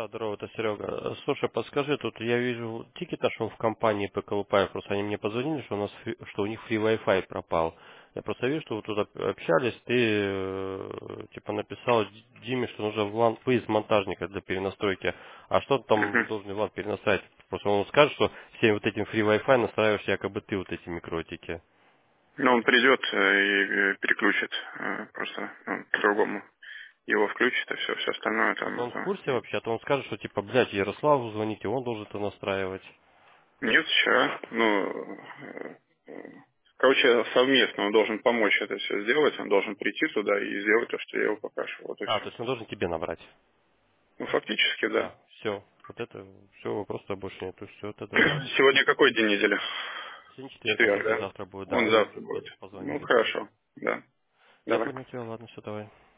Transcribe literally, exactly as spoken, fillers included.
Да, здорово, это Серега. Слушай, подскажи, тут я вижу тикет нашел в компании пэ ка эл пэ, просто они мне позвонили, что у нас фри- что у них free Wi-Fi пропал. Я просто вижу, что вы тут об- общались, ты э, типа написал Диме, что нужен влан- выезд монтажника для перенастройки. А что там Мгм. должен Влад перенастраивать? Просто он скажет, что всем вот этим free Wi-Fi настраиваешь якобы ты вот эти микротики. Ну, он придет э, и э, переключит э, просто ну, по-другому. Его включит, и все, все остальное Вот там он в это... курсе вообще, а то он скажет, что типа, блядь, Ярославу звоните, он должен это настраивать. Нет, сейчас, ну, э, э, короче, совместно он должен помочь это все сделать, он должен прийти туда и сделать то, что я его попрошу, вот и А, то все. есть он должен тебе набрать. Ну, фактически, да. А, все. Вот это все, вопросов больше нету. Все, тогда да. Сегодня какой день недели? Сегодня четверг, он Четверг, вроде да? завтра будет, да, Он он мне завтра будет. сегодня Ну, позвонит. хорошо, да. Я Давай. понял тебя, ладно, все, давай.